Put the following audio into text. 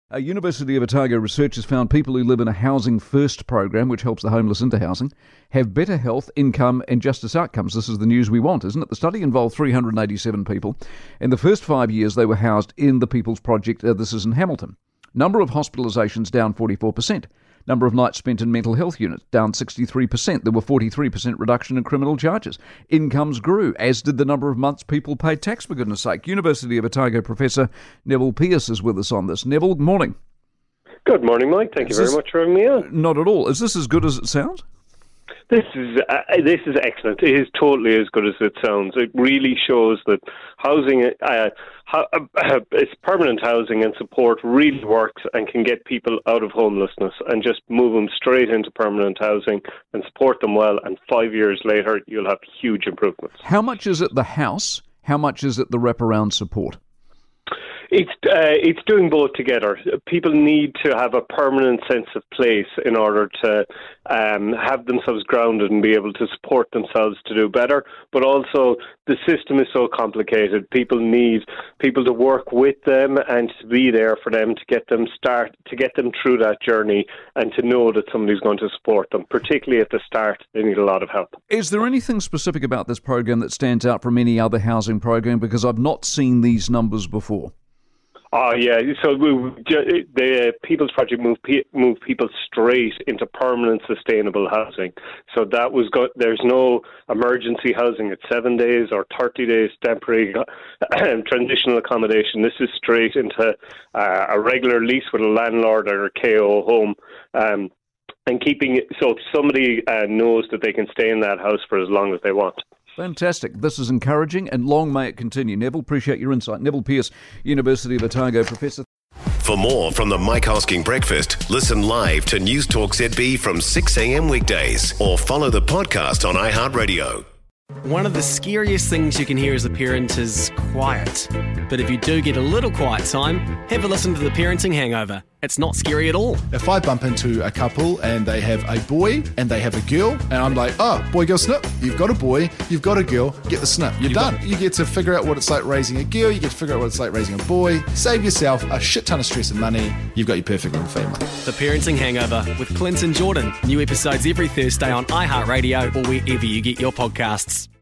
A University of Otago researchers found people who live in a Housing First program, which helps the homeless into housing, have better health, income and justice outcomes. This is the news we want, isn't it? The study involved 387 people. In the first 5 years, they were housed in the People's Project. This is in Hamilton. Number of hospitalisations down 44%. Number of nights spent in mental health units down 63%. There were 43% reduction in criminal charges. Incomes grew, as did the number of months people paid tax, for goodness sake. University of Otago Professor Neville Pearce is with us on this. Neville, good morning. Good morning, Mike. Thank you very much for having me on. Not at all. Is this as good as it sounds? This is excellent. It is totally as good as it sounds. It really shows that housing, it's permanent housing and support really works and can get people out of homelessness and just move them straight into permanent housing and support them well. And 5 years later, you'll have huge improvements. How much is it the house? How much is it the wraparound support? It's doing both together. People need to have a permanent sense of place in order to have themselves grounded and be able to support themselves to do better. But also, the system is so complicated. People need people to work with them and to be there for them to get them through that journey and to know that somebody's going to support them. Particularly at the start, they need a lot of help. Is there anything specific about this program that stands out from any other housing program? Because I've not seen these numbers before. Oh, yeah. So the People's Project moved people straight into permanent, sustainable housing. So that was there's no emergency housing at 7 days or 30 days temporary transitional accommodation. This is straight into a regular lease with a landlord or a KO home. And keeping it so somebody knows that they can stay in that house for as long as they want. Fantastic. This is encouraging and long may it continue. Neville, appreciate your insight. Neville Pearce, University of Otago Professor. For more from the Mike Hosking Breakfast, listen live to News Talk ZB from 6 a.m. weekdays or follow the podcast on iHeartRadio. One of the scariest things you can hear as a parent is quiet. But if you do get a little quiet time, have a listen to The Parenting Hangover. It's not scary at all. If I bump into a couple and they have a boy and they have a girl, and I'm like, oh, boy, girl, snip. You've got a boy, you've got a girl, get the snip. You're done. You get to figure out what it's like raising a girl, you get to figure out what it's like raising a boy, save yourself a shit ton of stress and money. You've got your perfect little family. The Parenting Hangover with Clinton Jordan. New episodes every Thursday on iHeartRadio or wherever you get your podcasts.